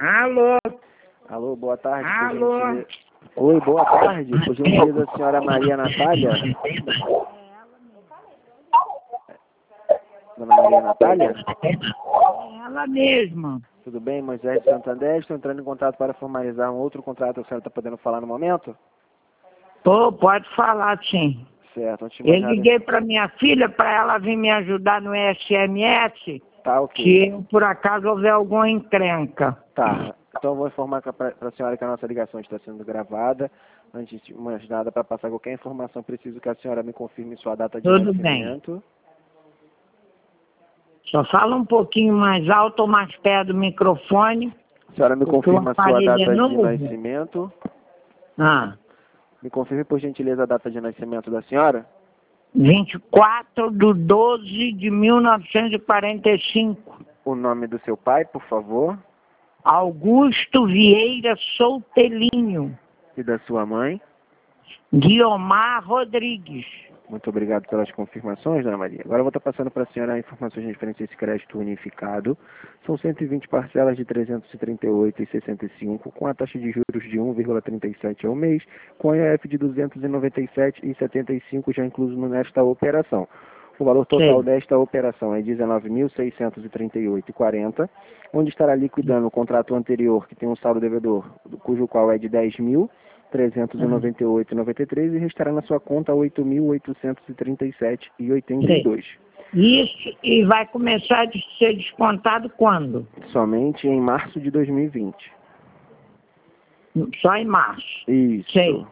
Alô? Alô, boa tarde. Alô? Oi, boa tarde. Por gentileza, a senhora Maria Natália? Dona Maria Natália? Ela mesma. Tudo bem, Moisés de Santander? Estou entrando em contato para formalizar um outro contrato. A senhora está podendo falar no momento? Pode falar sim. Certo. Antes de Eu mais nada, liguei para minha filha para ela vir me ajudar no SMS, tá ok. se eu, por acaso houver alguma encrenca. Tá. Então eu vou informar para a senhora que a nossa ligação está sendo gravada. Antes de mais nada, para passar qualquer informação, preciso que a senhora me confirme sua data de Tudo bem. nascimento. Só fala um pouquinho mais alto ou mais perto do microfone. A senhora me Porque o confirma sua aparelho é data de novo. nascimento. Ah, Me confirme, por gentileza, a data de nascimento da senhora. 24/12/1945. O nome do seu pai, por favor. Augusto Vieira Soltelinho. E da sua mãe. Guiomar Rodrigues. Muito obrigado pelas confirmações, dona Maria. Agora eu vou estar passando para a senhora informações referentes a esse crédito unificado. São 120 parcelas de R$ 338,65, com a taxa de juros de 1,37 ao mês, com a IOF de R$ 297,75 já incluso nesta operação. O valor total Sim. desta operação é R$ 19.638,40, onde estará liquidando o contrato anterior, que tem um saldo devedor, cujo qual é de R$ 10.398,93 e restará na sua conta R$ 8.837,82. Isso, e vai começar a ser descontado quando? Somente em março de 2020. Só em março. Isso. Sei.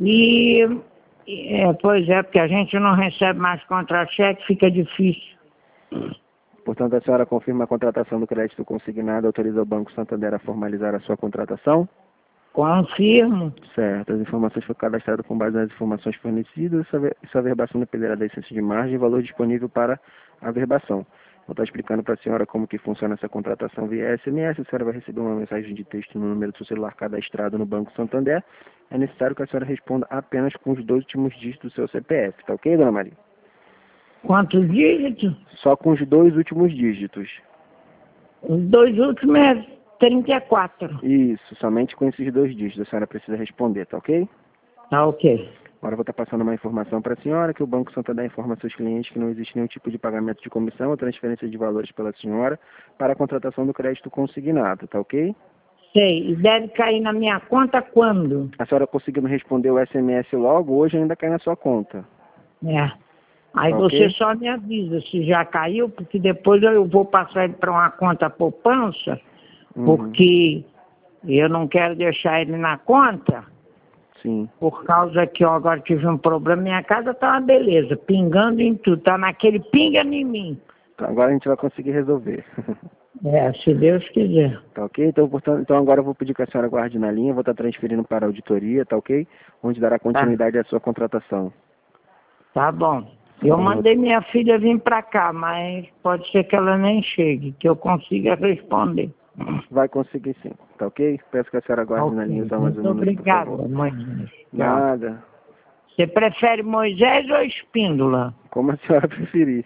Pois é, porque a gente não recebe mais contra-cheque, fica difícil. Portanto, a senhora confirma a contratação do crédito consignado, autoriza o Banco Santander a formalizar a sua contratação? Confirmo. Certo. As informações foram cadastradas com base nas informações fornecidas. Essa averbação dependerá da essência de margem e valor disponível para a averbação. Vou estar explicando para a senhora como que funciona essa contratação via SMS. A senhora vai receber uma mensagem de texto no número do seu celular cadastrado no Banco Santander. É necessário que a senhora responda apenas com os 2 últimos dígitos do seu CPF. Tá ok, dona Maria? Quantos dígitos? Só com os 2 últimos dígitos. Os 2 últimos é 34. Isso, somente com esses 2 dígitos a senhora precisa responder, tá ok? Tá ok. Agora eu vou estar passando uma informação para a senhora, que o Banco Santander informa a seus clientes que não existe nenhum tipo de pagamento de comissão ou transferência de valores pela senhora para a contratação do crédito consignado, tá ok? Sei. E deve cair na minha conta quando? A senhora conseguindo responder o SMS logo, hoje ainda cai na sua conta. É. Aí Tá você ok? só me avisa se já caiu, porque depois eu vou passar ele para uma conta poupança, porque eu não quero deixar ele na conta, Sim. por causa que eu agora tive um problema. Minha casa tá uma beleza, pingando em tudo, tá naquele pinga em mim. Tá, agora a gente vai conseguir resolver. É, se Deus quiser. Tá ok? Então, portanto, agora eu vou pedir que a senhora guarde na linha, vou estar transferindo para a auditoria, tá ok? Onde dará continuidade à sua contratação. Tá bom. Eu mandei minha filha vir para cá, mas pode ser que ela nem chegue, que eu consiga responder. Vai conseguir sim, tá ok? Peço que a senhora guarde na linha só mais um Muito minuto, por favor. obrigada, Moisés. Nada. Você prefere Moisés ou Espíndola? Como a senhora preferir.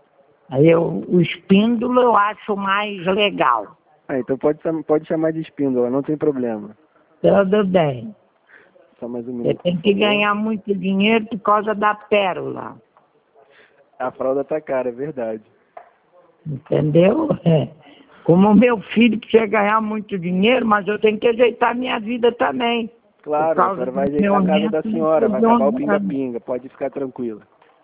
O Espíndola eu acho mais legal. Então pode chamar de Espíndola, não tem problema. Tudo bem. Só mais um Você minuto, tem por que favor. ganhar muito dinheiro por causa da pérola. A fralda tá cara, é verdade. Entendeu? É. Como o meu filho precisa ganhar muito dinheiro, mas eu tenho que ajeitar minha vida também. Claro, a senhora vai ajeitar a casa da senhora, vai acabar o pinga-pinga, pode ficar tranquila.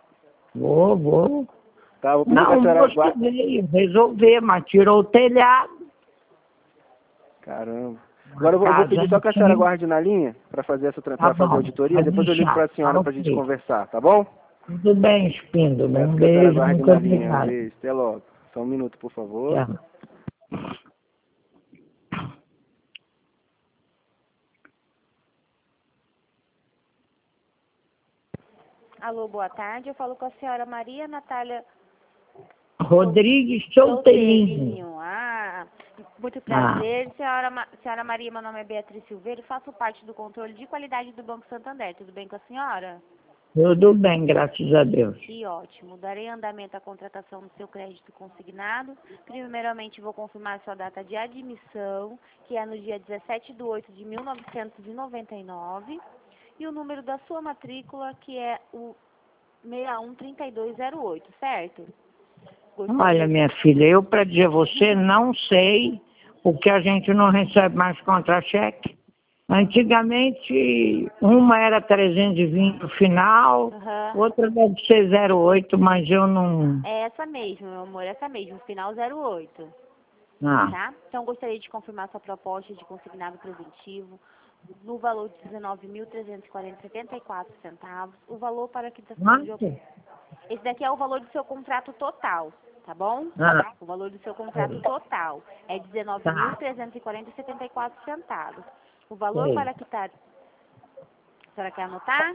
Vou. Tá, vou pedir que a Não, senhora gostei, resolver, mas tirou o telhado. Caramba. Agora eu vou pedir só que a senhora guarde na linha para fazer para fazer a auditoria, depois eu ligo para a senhora para a gente conversar, tá bom? Tudo bem, Espíndola. Peço Um que a senhora beijo, guarde muito na linha. Um obrigado. beijo, até logo. Só um minuto, por favor. Tchau. Alô, boa tarde. Eu falo com a senhora Maria Natália Rodrigues Soltelinho. Muito prazer. Senhora Maria, meu nome é Beatriz Silveira e faço parte do controle de qualidade do Banco Santander. Tudo bem com a senhora? Tudo bem, graças a Deus. Que ótimo. Darei andamento à contratação do seu crédito consignado. Primeiramente, vou confirmar sua data de admissão, que é no dia 17/8/1999, e o número da sua matrícula, que é o 613208, certo? Olha, minha filha, eu para dizer a você, não sei o que a gente não recebe mais contra-cheque. Antigamente, uma era 320 no final, outra deve ser 08, mas eu não... É essa mesmo, meu amor, essa mesmo, final 08. Ah, Tá? Então, gostaria de confirmar sua proposta de consignado preventivo no valor de R$ 19.340,74. O valor para quitação de... quanto? Esse daqui é o valor do seu contrato total, tá bom? Ah, O valor do seu contrato total é R$ 19.340,74. O valor sei. para quitar... A senhora quer anotar?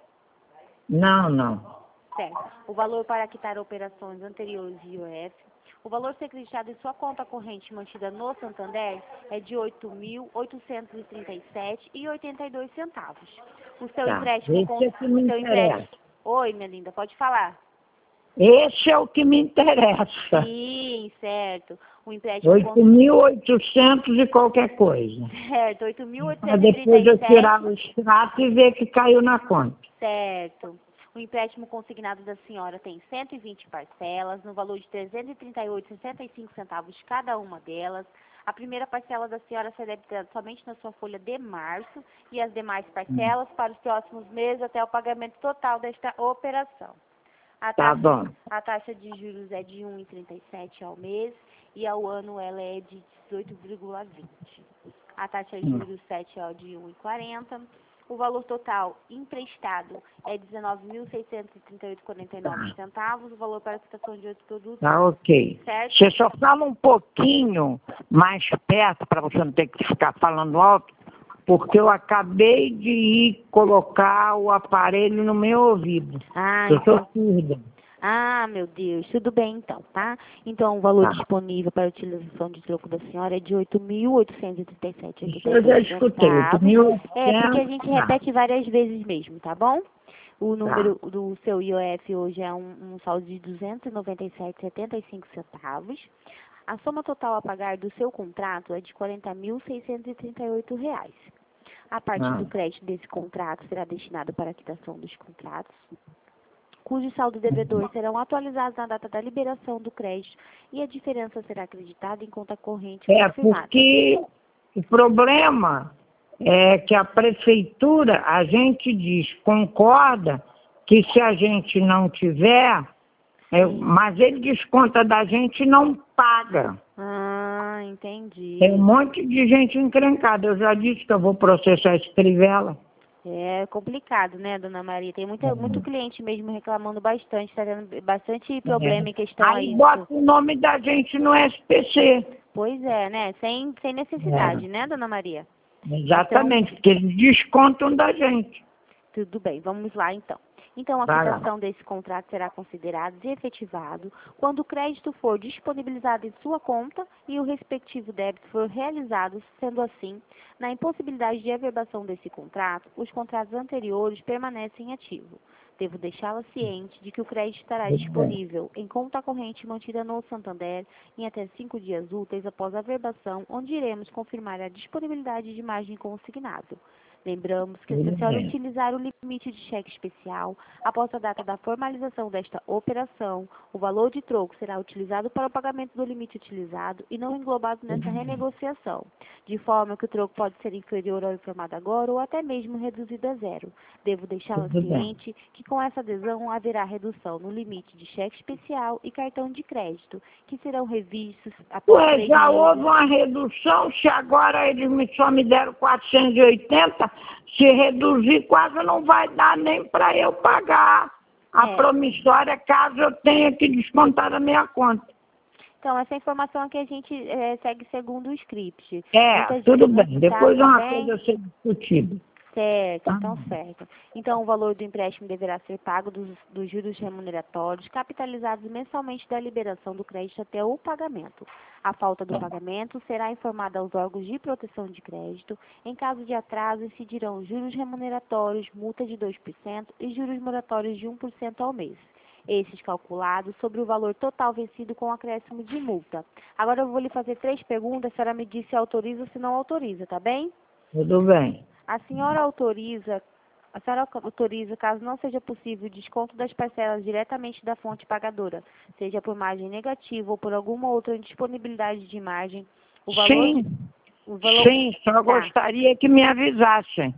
Não. Certo. O valor para quitar operações anteriores de IOF. O valor ser acreditado em sua conta corrente mantida no Santander é de R$ 8.837,82. O seu Tá, empréstimo... esse é que me interessa. Oi, minha linda, pode falar. Esse é o que me interessa. Sim, certo. O empréstimo... 8.800 e qualquer coisa. Certo, Para depois eu 8.837. tirar o extrato e ver que caiu na conta. Certo. O empréstimo consignado da senhora tem 120 parcelas, no valor de R$ 338,65 cada uma delas. A primeira parcela da senhora será debitada somente na sua folha de março e as demais parcelas para os próximos meses até o pagamento total desta operação. Tá bom. A taxa de juros é de 1,37 ao mês e ao ano ela é de 18,20. A taxa de juros 7 é de 1,40. O valor total emprestado é R$ 19.638,49. O valor para a quitação de outros produtos... Tá ok. Certo? Você só fala um pouquinho mais perto, para você não ter que ficar falando alto, porque eu acabei de ir colocar o aparelho no meu ouvido. Eu sou surda. Ah, meu Deus, tudo bem então, tá? Então, o valor disponível para a utilização de troco da senhora é de R$ 8.837,82. Eu já escutei, 8.800. É, porque a gente repete várias vezes mesmo, tá bom? O número do seu IOF hoje é um saldo de R$ 297,75. A soma total a pagar do seu contrato é de R$ 40.638. A parte do crédito desse contrato será destinada para a quitação dos contratos, cujos saldos devedores serão atualizados na data da liberação do crédito e a diferença será acreditada em conta corrente confirmada. Porque o problema é que a prefeitura, a gente diz, concorda que se a gente não tiver, mas ele desconta da gente e não paga. Ah, entendi. Tem um monte de gente encrencada. Eu já disse que eu vou processar esse Crivella. É complicado, né, dona Maria? Tem muito cliente mesmo reclamando bastante, tá tendo bastante problema em questão a Aí isso. bota o nome da gente no SPC. Pois é, né? Sem necessidade, né, dona Maria? Exatamente, porque eles descontam da gente. Tudo bem, vamos lá então. Então, a quitação desse contrato será considerado e efetivado quando o crédito for disponibilizado em sua conta e o respectivo débito for realizado. Sendo assim, na impossibilidade de averbação desse contrato, os contratos anteriores permanecem ativos. Devo deixá-la ciente de que o crédito estará disponível em conta corrente mantida no Santander em até 5 dias úteis após a averbação, onde iremos confirmar a disponibilidade de margem consignado. Lembramos que se a senhora utilizar o limite de cheque especial, após a data da formalização desta operação, o valor de troco será utilizado para o pagamento do limite utilizado e não englobado nessa renegociação, de forma que o troco pode ser inferior ao informado agora ou até mesmo reduzido a zero. Devo deixá-la ciente que com essa adesão haverá redução no limite de cheque especial e cartão de crédito, que serão revistos após 3 já meses. houve uma redução, se agora eles só me deram 480, se reduzir quase não vai dar nem para eu pagar a promissória, caso eu tenha que descontar da minha conta. Então, essa informação aqui a gente segue segundo o script. Tudo bem, depois uma coisa a ser discutida. Certo, então certo. Então, o valor do empréstimo deverá ser pago dos juros remuneratórios capitalizados mensalmente da liberação do crédito até o pagamento. A falta do pagamento será informada aos órgãos de proteção de crédito. Em caso de atraso, incidirão juros remuneratórios, multa de 2% e juros moratórios de 1% ao mês. Esses calculados sobre o valor total vencido com acréscimo de multa. Agora eu vou lhe fazer 3 perguntas, a senhora me diz se autoriza ou se não autoriza, tá bem? Tudo bem. A senhora autoriza, caso não seja possível, o desconto das parcelas diretamente da fonte pagadora, seja por margem negativa ou por alguma outra indisponibilidade de margem, o valor... Sim, sim, só Tá. gostaria que me avisassem.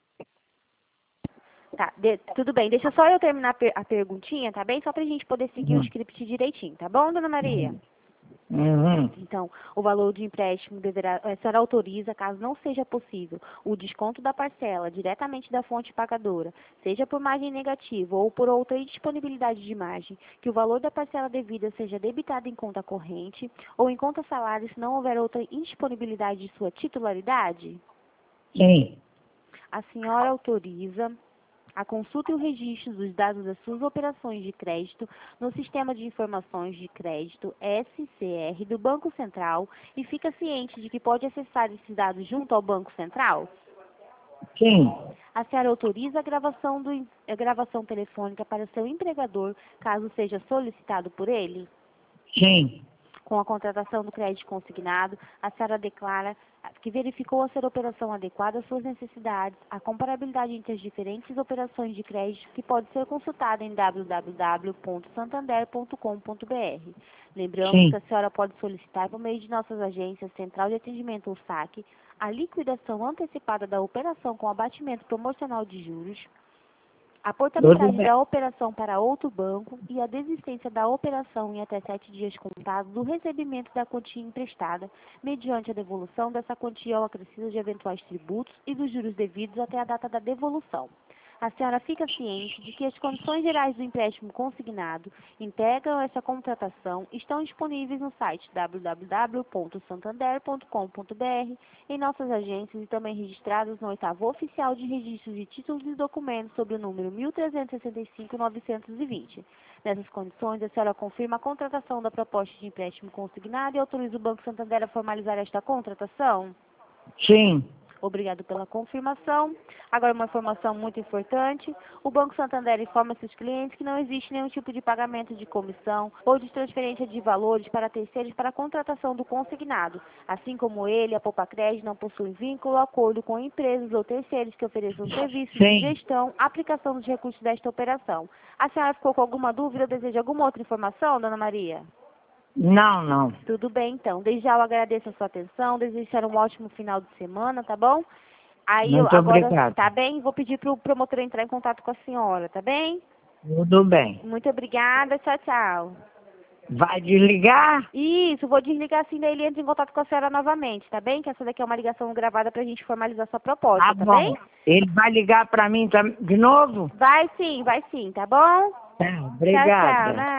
Tá, tudo bem. Deixa só eu terminar a perguntinha, tá bem? Só pra gente poder seguir o script direitinho, tá bom, dona Maria? Uhum. Então, o valor de empréstimo a senhora autoriza, caso não seja possível, o desconto da parcela diretamente da fonte pagadora, seja por margem negativa ou por outra indisponibilidade de margem, que o valor da parcela devida seja debitado em conta corrente ou em conta salário se não houver outra indisponibilidade de sua titularidade? Sim, A senhora autoriza a consulta e o registro dos dados das suas operações de crédito no Sistema de Informações de Crédito, SCR, do Banco Central e fica ciente de que pode acessar esses dados junto ao Banco Central? sim, A senhora autoriza a gravação telefônica para seu empregador, caso seja solicitado por ele? sim. Com a contratação do crédito consignado, a senhora declara que verificou a ser operação adequada às suas necessidades, a comparabilidade entre as diferentes operações de crédito que pode ser consultada em www.santander.com.br. Lembramos que a senhora pode solicitar por meio de nossas agências Central de Atendimento ou SAC a liquidação antecipada da operação com abatimento promocional de juros, a portabilidade da operação para outro banco e a desistência da operação em até 7 dias contados do recebimento da quantia emprestada, mediante a devolução dessa quantia ao acrescido de eventuais tributos e dos juros devidos até a data da devolução. A senhora fica ciente de que as condições gerais do empréstimo consignado integram essa contratação estão disponíveis no site www.santander.com.br, em nossas agências e também registradas no 8º Oficial de Registros de Títulos e Documentos sob o número 1365-920. Nessas condições, a senhora confirma a contratação da proposta de empréstimo consignado e autoriza o Banco Santander a formalizar esta contratação? Sim. Obrigado pela confirmação. Agora, uma informação muito importante. O Banco Santander informa seus clientes que não existe nenhum tipo de pagamento de comissão ou de transferência de valores para terceiros para a contratação do consignado. Assim como ele, a Poupa-Crédito não possui vínculo ou acordo com empresas ou terceiros que ofereçam serviços de gestão, aplicação dos recursos desta operação. A senhora ficou com alguma dúvida ou deseja alguma outra informação, dona Maria? Não, não. Tudo bem, então. Desde já eu agradeço a sua atenção, desejo um ótimo final de semana, tá bom? Aí Muito agora, obrigado. tá bem? Vou pedir para o promotor entrar em contato com a senhora, tá bem? Tudo bem. Muito obrigada, tchau, tchau. Vai desligar? Isso, vou desligar assim, daí ele entra em contato com a senhora novamente, tá bem? Que essa daqui é uma ligação gravada pra gente formalizar sua proposta, tá bom. bem? Ele vai ligar para mim de novo? Vai sim, tá bom? Tá, obrigada. Tchau, tchau, né?